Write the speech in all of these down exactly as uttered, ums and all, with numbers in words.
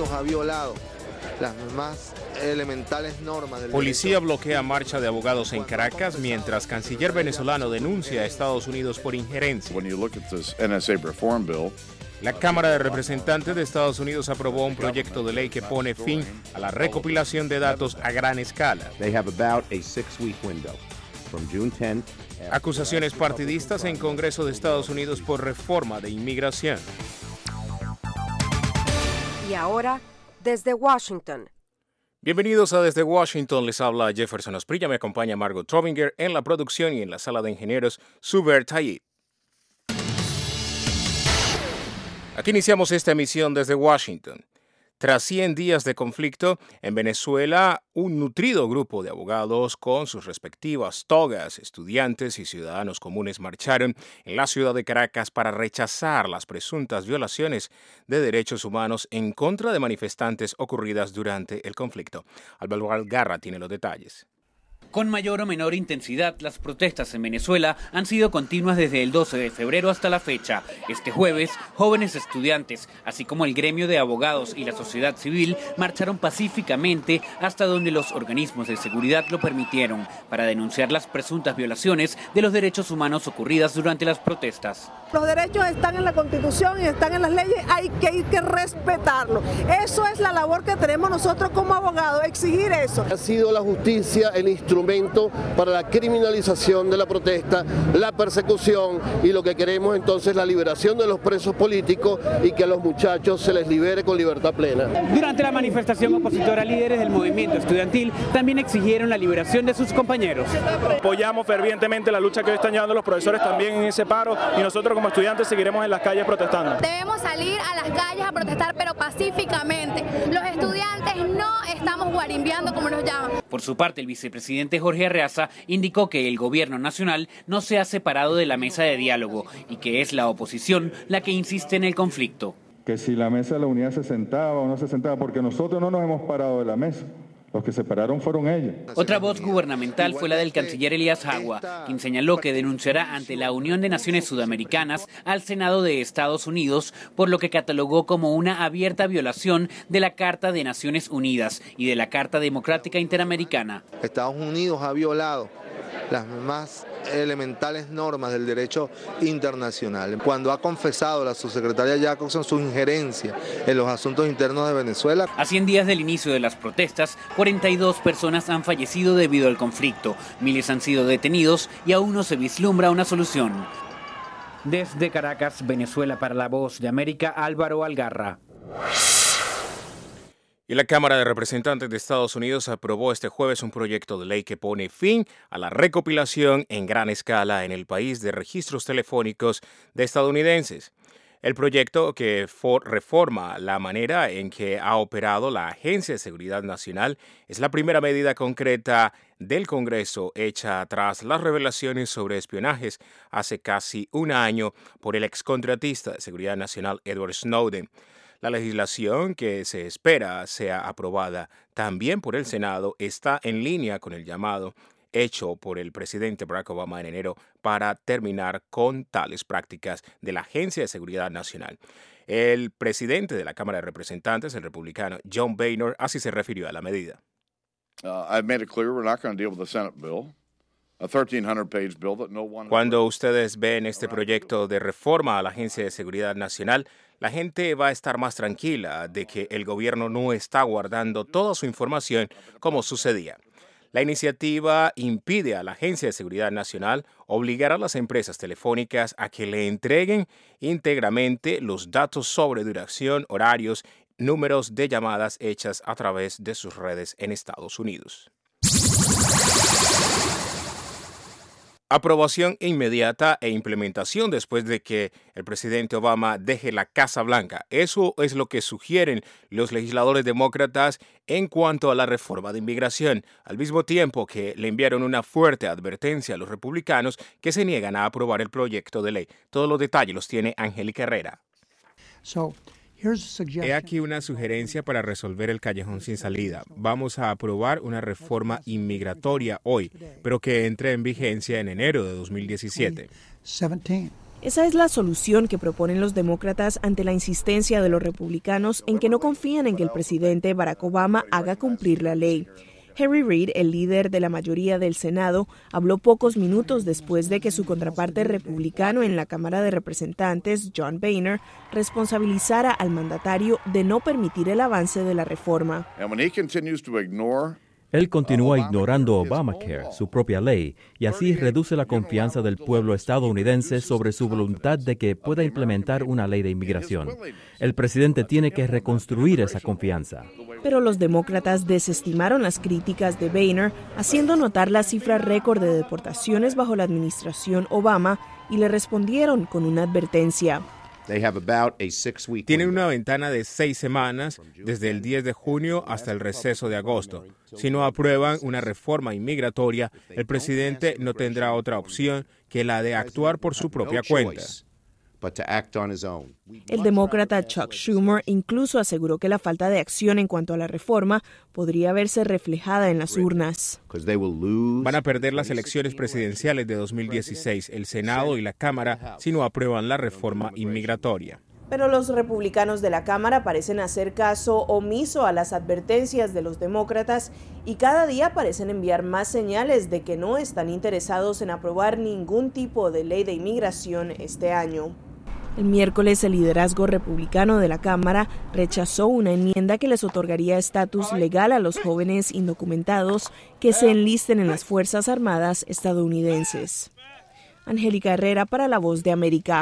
Unidos ha violado las más elementales normas del Policía derecho. bloquea marcha de abogados en Caracas mientras canciller venezolano denuncia a Estados Unidos por injerencia. When you look at this N S A reform bill, La Cámara de Representantes de Estados Unidos aprobó un proyecto de ley que pone fin a la recopilación de datos a gran escala. They have about a six-week window from June tenth. Acusaciones partidistas en Congreso de Estados Unidos por reforma de inmigración. Y ahora, desde Washington. Bienvenidos a Desde Washington, les habla Jefferson Asprilla, me acompaña Margot Trobinger en la producción y en la sala de ingenieros Suber Tayid. Aquí iniciamos esta emisión desde Washington. Tras cien días de conflicto, en Venezuela, un nutrido grupo de abogados con sus respectivas togas, estudiantes y ciudadanos comunes marcharon en la ciudad de Caracas para rechazar las presuntas violaciones de derechos humanos en contra de manifestantes ocurridas durante el conflicto. Álvaro Algarra tiene los detalles. Con mayor o menor intensidad, las protestas en Venezuela han sido continuas desde el doce de febrero hasta la fecha. Este jueves, jóvenes estudiantes, así como el gremio de abogados y la sociedad civil, marcharon pacíficamente hasta donde los organismos de seguridad lo permitieron, para denunciar las presuntas violaciones de los derechos humanos ocurridas durante las protestas. Los derechos están en la Constitución y están en las leyes, hay que, hay que respetarlo. Eso es la labor que tenemos nosotros como abogados, exigir eso. Ha sido la justicia el instrumento para la criminalización de la protesta, la persecución, y lo que queremos entonces es la liberación de los presos políticos y que a los muchachos se les libere con libertad plena. Durante la manifestación opositora, líderes del movimiento estudiantil también exigieron la liberación de sus compañeros. Apoyamos fervientemente la lucha que hoy están llevando los profesores también en ese paro, y nosotros como estudiantes seguiremos en las calles protestando. Debemos salir a las calles a protestar, pero pacíficamente. Los estudiantes no estamos guarimbeando, como nos llaman. Por su parte, el vicepresidente Jorge Arreaza indicó que el gobierno nacional no se ha separado de la mesa de diálogo y que es la oposición la que insiste en el conflicto. Que si la mesa de la unidad se sentaba o no se sentaba, porque nosotros no nos hemos parado de la mesa. Los que se pararon fueron ellos. Otra voz gubernamental fue la del canciller Elías Jagua, quien señaló que denunciará ante la Unión de Naciones Sudamericanas al Senado de Estados Unidos por lo que catalogó como una abierta violación de la Carta de Naciones Unidas y de la Carta Democrática Interamericana. Estados Unidos ha violado las más elementales normas del derecho internacional. Cuando ha confesado la subsecretaria Jacobson su injerencia en los asuntos internos de Venezuela. A cien días del inicio de las protestas, cuarenta y dos personas han fallecido debido al conflicto, miles han sido detenidos y aún no se vislumbra una solución. Desde Caracas, Venezuela, para La Voz de América, Álvaro Algarra. Y la Cámara de Representantes de Estados Unidos aprobó este jueves un proyecto de ley que pone fin a la recopilación en gran escala en el país de registros telefónicos de estadounidenses. El proyecto, que reforma la manera en que ha operado la Agencia de Seguridad Nacional, es la primera medida concreta del Congreso hecha tras las revelaciones sobre espionajes hace casi un año por el excontratista de Seguridad Nacional Edward Snowden. La legislación, que se espera sea aprobada también por el Senado, está en línea con el llamado hecho por el presidente Barack Obama en enero para terminar con tales prácticas de la Agencia de Seguridad Nacional. El presidente de la Cámara de Representantes, el republicano John Boehner, así se refirió a la medida. uh, I've made it clear we're not going to deal with the Senate bill. Cuando ustedes ven este proyecto de reforma a la Agencia de Seguridad Nacional, la gente va a estar más tranquila de que el gobierno no está guardando toda su información como sucedía. La iniciativa impide a la Agencia de Seguridad Nacional obligar a las empresas telefónicas a que le entreguen íntegramente los datos sobre duración, horarios, números de llamadas hechas a través de sus redes en Estados Unidos. Aprobación inmediata e implementación después de que el presidente Obama deje la Casa Blanca. Eso es lo que sugieren los legisladores demócratas en cuanto a la reforma de inmigración, al mismo tiempo que le enviaron una fuerte advertencia a los republicanos que se niegan a aprobar el proyecto de ley. Todos los detalles los tiene Angélica Herrera. So, He aquí una sugerencia para resolver el callejón sin salida. Vamos a aprobar una reforma inmigratoria hoy, pero que entre en vigencia en enero de dos mil diecisiete. Esa es la solución que proponen los demócratas ante la insistencia de los republicanos en que no confían en que el presidente Barack Obama haga cumplir la ley. Harry Reid, el líder de la mayoría del Senado, habló pocos minutos después de que su contraparte republicano en la Cámara de Representantes, John Boehner, responsabilizara al mandatario de no permitir el avance de la reforma. Él continúa ignorando Obamacare, su propia ley, y así reduce la confianza del pueblo estadounidense sobre su voluntad de que pueda implementar una ley de inmigración. El presidente tiene que reconstruir esa confianza. Pero los demócratas desestimaron las críticas de Boehner, haciendo notar la cifra récord de deportaciones bajo la administración Obama, y le respondieron con una advertencia. Tienen una ventana de seis semanas, desde el diez de junio hasta el receso de agosto. Si no aprueban una reforma inmigratoria, el presidente no tendrá otra opción que la de actuar por su propia cuenta. El demócrata Chuck Schumer incluso aseguró que la falta de acción en cuanto a la reforma podría verse reflejada en las urnas. Van a perder las elecciones presidenciales de dos mil dieciséis, el Senado y la Cámara, si no aprueban la reforma inmigratoria. Pero los republicanos de la Cámara parecen hacer caso omiso a las advertencias de los demócratas y cada día parecen enviar más señales de que no están interesados en aprobar ningún tipo de ley de inmigración este año. El miércoles, el liderazgo republicano de la Cámara rechazó una enmienda que les otorgaría estatus legal a los jóvenes indocumentados que se enlisten en las Fuerzas Armadas estadounidenses. Angélica Herrera para La Voz de América.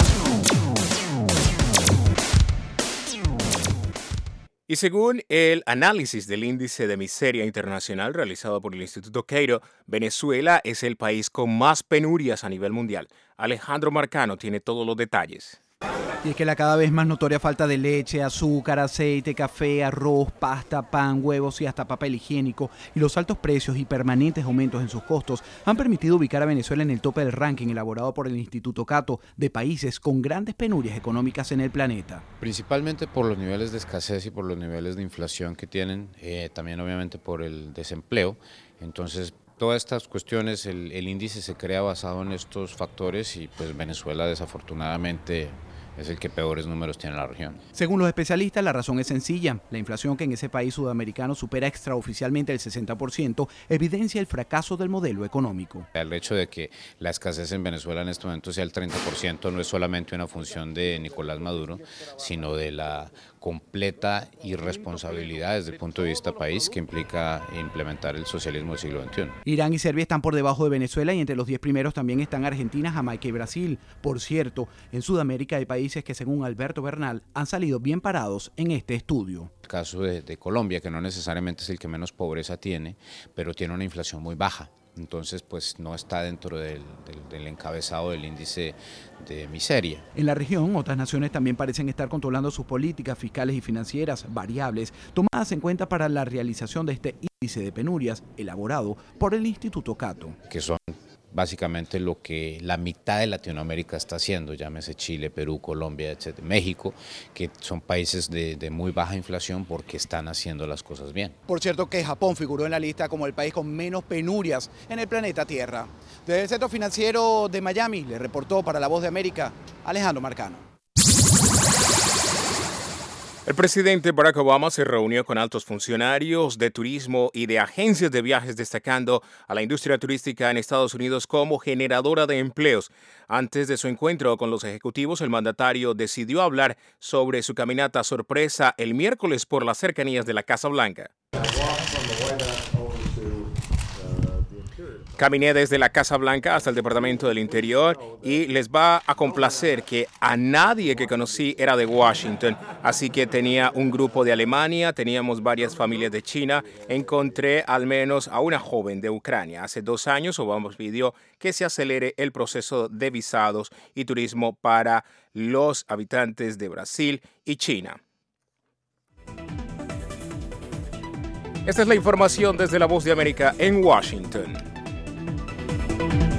Y según el análisis del índice de miseria internacional realizado por el Instituto Cato, Venezuela es el país con más penurias a nivel mundial. Alejandro Marcano tiene todos los detalles. Y es que la cada vez más notoria falta de leche, azúcar, aceite, café, arroz, pasta, pan, huevos y hasta papel higiénico y los altos precios y permanentes aumentos en sus costos han permitido ubicar a Venezuela en el tope del ranking elaborado por el Instituto Cato de países con grandes penurias económicas en el planeta. Principalmente por los niveles de escasez y por los niveles de inflación que tienen, eh, también obviamente por el desempleo. Entonces, todas estas cuestiones, el, el índice se crea basado en estos factores y pues Venezuela desafortunadamente es el que peores números tiene en la región. Según los especialistas, la razón es sencilla. La inflación, que en ese país sudamericano supera extraoficialmente el sesenta por ciento, evidencia el fracaso del modelo económico. El hecho de que la escasez en Venezuela en este momento sea el treinta por ciento no es solamente una función de Nicolás Maduro, sino de la completa irresponsabilidad desde el punto de vista país que implica implementar el socialismo del siglo veintiuno. Irán y Serbia están por debajo de Venezuela y entre los diez primeros también están Argentina, Jamaica y Brasil. Por cierto, en Sudamérica hay países que, según Alberto Bernal, han salido bien parados en este estudio. El caso de, de Colombia, que no necesariamente es el que menos pobreza tiene, pero tiene una inflación muy baja. Entonces, pues no está dentro del, del, del encabezado del índice de miseria. En la región, otras naciones también parecen estar controlando sus políticas fiscales y financieras, variables, tomadas en cuenta para la realización de este índice de penurias elaborado por el Instituto Cato. Que son básicamente lo que la mitad de Latinoamérica está haciendo, llámese Chile, Perú, Colombia, etcétera, México, que son países de, de muy baja inflación porque están haciendo las cosas bien. Por cierto que Japón figuró en la lista como el país con menos penurias en el planeta Tierra. Desde el Centro Financiero de Miami le reportó para La Voz de América Alejandro Marcano. El presidente Barack Obama se reunió con altos funcionarios de turismo y de agencias de viajes, destacando a la industria turística en Estados Unidos como generadora de empleos. Antes de su encuentro con los ejecutivos, el mandatario decidió hablar sobre su caminata sorpresa el miércoles por las cercanías de la Casa Blanca. Caminé desde la Casa Blanca hasta el Departamento del Interior y les va a complacer que a nadie que conocí era de Washington, así que tenía un grupo de Alemania, teníamos varias familias de China, encontré al menos a una joven de Ucrania. Hace dos años Obama pidió que se acelere el proceso de visados y turismo para los habitantes de Brasil y China. Esta es la información desde La Voz de América en Washington.